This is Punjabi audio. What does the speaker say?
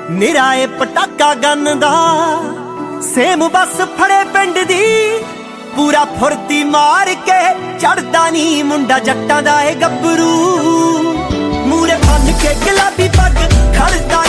ਨਿਰਾਏ ਪਟਾਕਾ ਗੰਨ ਦਾ ਸੇਮ ਬਸ ਫੜੇ ਪਿੰਡ ਦੀ ਪੂਰਾ ਫੁਰਤੀ ਮਾਰ ਕੇ ਚੜਦਾ ਨੀ ਮੁੰਡਾ ਜੱਟਾਂ ਦਾ ਏ ਗੱਭਰੂ ਮੂਰੇ ਬੰਨ ਕੇ ਗੁਲਾਬੀ ਪੱਗ ਖੜਦਾ